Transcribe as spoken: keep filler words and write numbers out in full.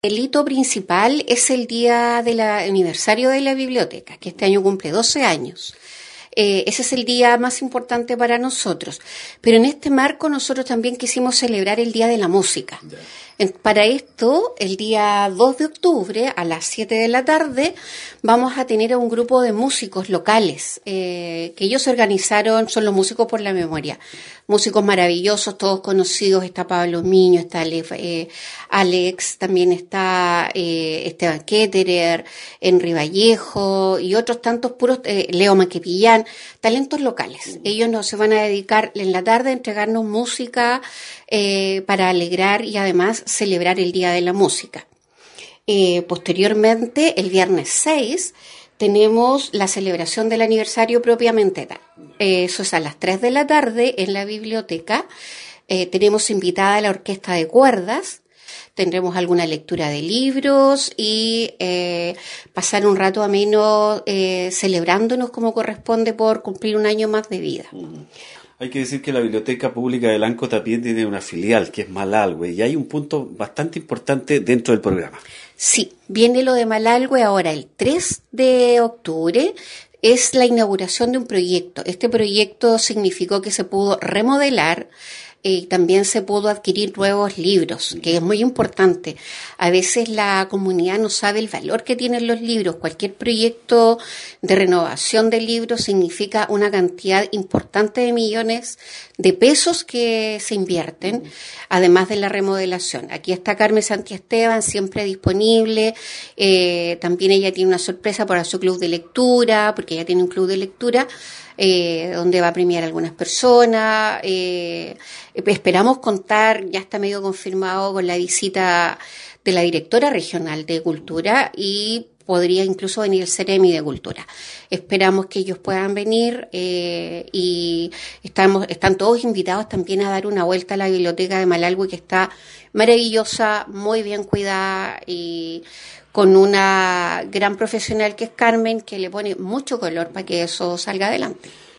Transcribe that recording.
El hito principal es el día del aniversario de la biblioteca, que este año cumple doce años. Eh, ese es el día más importante para nosotros. Pero en este marco nosotros también quisimos celebrar el Día de la Música. En, para esto, el día dos de octubre, a las siete de la tarde, vamos a tener a un grupo de músicos locales, eh, que ellos se organizaron, son los Músicos por la Memoria. Músicos maravillosos, todos conocidos, está Pablo Miño, está Alex, eh, Alex también está eh, Esteban Ketterer, Henry Vallejo y otros tantos puros, eh, Leo Maquepillán, talentos locales. Ellos nos se van a dedicar en la tarde a entregarnos música eh, para alegrar y además celebrar el Día de la Música. Eh, posteriormente, el viernes seis, tenemos la celebración del aniversario propiamente tal. Eh, eso es a las tres de la tarde en la biblioteca. Eh, tenemos invitada a la orquesta de cuerdas. Tendremos alguna lectura de libros y eh, pasar un rato ameno eh, celebrándonos como corresponde por cumplir un año más de vida. Hay que decir que la Biblioteca Pública del Anco también tiene una filial que es Malalhue y hay un punto bastante importante dentro del programa. Sí, viene lo de Malalhue ahora el tres de octubre. Es la inauguración de un proyecto. Este proyecto significó que se pudo remodelar y eh, también se pudo adquirir nuevos libros, que es muy importante. A veces la comunidad no sabe el valor que tienen los libros. Cualquier proyecto de renovación de libros significa una cantidad importante de millones de pesos que se invierten, además de la remodelación. Aquí está Carmen Santiesteban, siempre disponible. Eh, también ella tiene una sorpresa para su club de lectura, porque ella tiene un club de lectura, Eh, donde va a premiar a algunas personas. Eh, esperamos contar, ya está medio confirmado, con la visita de la directora regional de Cultura y podría incluso venir el Ceremi de Cultura. Esperamos que ellos puedan venir eh, y estamos, están todos invitados también a dar una vuelta a la biblioteca de Malalhue, que está maravillosa, muy bien cuidada y con una gran profesional que es Carmen, que le pone mucho color para que eso salga adelante.